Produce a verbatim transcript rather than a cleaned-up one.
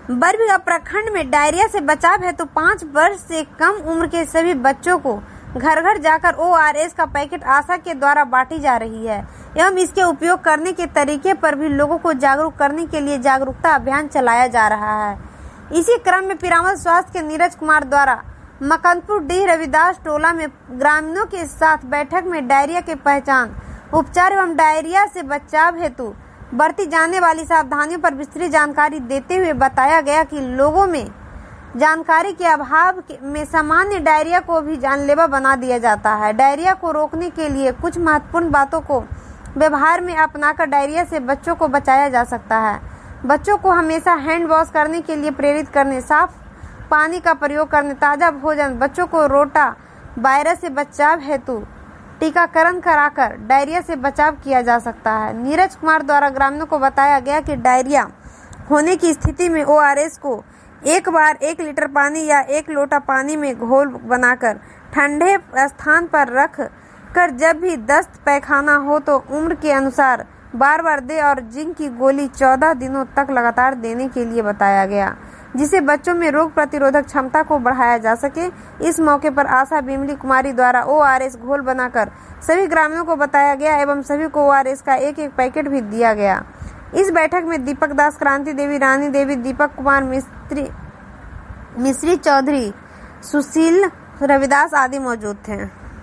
बरबीघा प्रखंड में डायरिया से बचाव है तो पाँच वर्ष से कम उम्र के सभी बच्चों को घर घर जाकर ओ आर एस का पैकेट आशा के द्वारा बांटी जा रही है एवं इसके उपयोग करने के तरीके पर भी लोगों को जागरूक करने के लिए जागरूकता अभियान चलाया जा रहा है। इसी क्रम में पिरामल स्वास्थ्य के नीरज कुमार द्वारा मकनपुर डी रविदास टोला में ग्रामीणों के साथ बैठक में डायरिया के पहचान, उपचार एवं डायरिया से बचाव हेतु बरती जाने वाली सावधानियों पर विस्तृत जानकारी देते हुए बताया गया कि लोगों में जानकारी के अभाव में सामान्य डायरिया को भी जानलेवा बना दिया जाता है। डायरिया को रोकने के लिए कुछ महत्वपूर्ण बातों को व्यवहार में अपनाकर डायरिया से बच्चों को बचाया जा सकता है। बच्चों को हमेशा हैंड वॉश करने के लिए प्रेरित करने, साफ पानी का प्रयोग करने, ताज़ा भोजन, बच्चों को रोटा वायरस से बचाव हेतु टीकाकरण कराकर डायरिया से बचाव किया जा सकता है। नीरज कुमार द्वारा ग्रामीणों को बताया गया कि डायरिया होने की स्थिति में ओ आर एस को एक बार एक लीटर पानी या एक लोटा पानी में घोल बनाकर ठंडे स्थान पर रख कर जब भी दस्त पैखाना हो तो उम्र के अनुसार बार बार दे और जिंक की गोली चौदह दिनों तक लगातार देने के लिए बताया गया, जिससे बच्चों में रोग प्रतिरोधक क्षमता को बढ़ाया जा सके। इस मौके पर आशा बिमली कुमारी द्वारा ओ आर एस घोल बनाकर सभी ग्रामीणों को बताया गया एवं सभी को ओ आर एस का एक एक पैकेट भी दिया गया। इस बैठक में दीपक दास, क्रांति देवी, रानी देवी, दीपक कुमार मिस्त्री, मिश्री चौधरी, सुशील रविदास आदि मौजूद थे।